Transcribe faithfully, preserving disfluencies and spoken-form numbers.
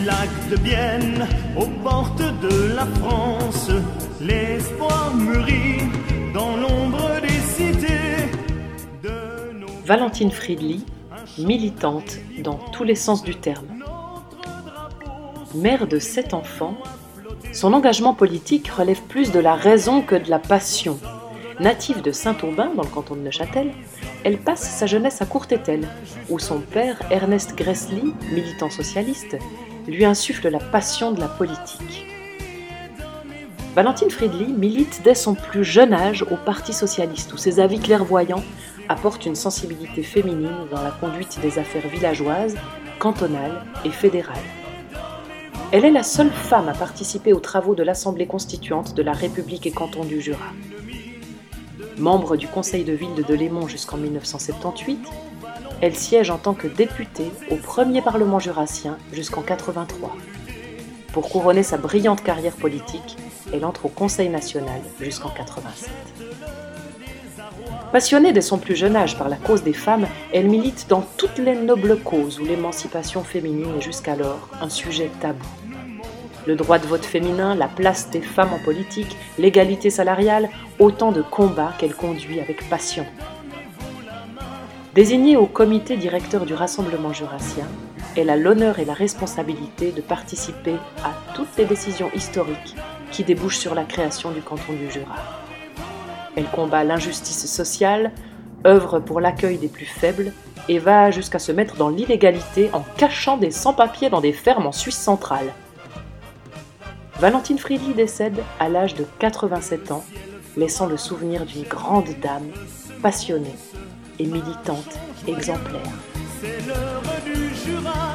lacs de Bienne, aux portes de la France, l'espoir mûrit dans l'ombre des cités de nos... Valentine Friedli, militante dans tous les sens du terme. Mère de sept enfants, son engagement politique relève plus de la raison que de la passion. Native de Saint-Aubin, dans le canton de Neuchâtel, elle passe sa jeunesse à Courtételle, où son père, Ernest Gressly, militant socialiste, lui insuffle la passion de la politique. Valentine Friedli milite dès son plus jeune âge au Parti socialiste, où ses avis clairvoyants apportent une sensibilité féminine dans la conduite des affaires villageoises, cantonales et fédérales. Elle est la seule femme à participer aux travaux de l'Assemblée constituante de la République et canton du Jura. Membre du conseil de ville de Delémont jusqu'en dix-neuf cent soixante-dix-huit, elle siège en tant que députée au premier Parlement jurassien jusqu'en quatre-vingt-trois. Pour couronner sa brillante carrière politique, elle entre au Conseil national jusqu'en quatre-vingt-sept. Passionnée dès son plus jeune âge par la cause des femmes, elle milite dans toutes les nobles causes où l'émancipation féminine est jusqu'alors un sujet tabou. Le droit de vote féminin, la place des femmes en politique, l'égalité salariale, autant de combats qu'elle conduit avec passion. Désignée au comité directeur du Rassemblement jurassien, elle a l'honneur et la responsabilité de participer à toutes les décisions historiques qui débouchent sur la création du canton du Jura. Elle combat l'injustice sociale, œuvre pour l'accueil des plus faibles et va jusqu'à se mettre dans l'illégalité en cachant des sans-papiers dans des fermes en Suisse centrale. Valentine Friedli décède à l'âge de quatre-vingt-sept ans, laissant le souvenir d'une grande dame, passionnée et militante exemplaire. C'est l'heure du Jura.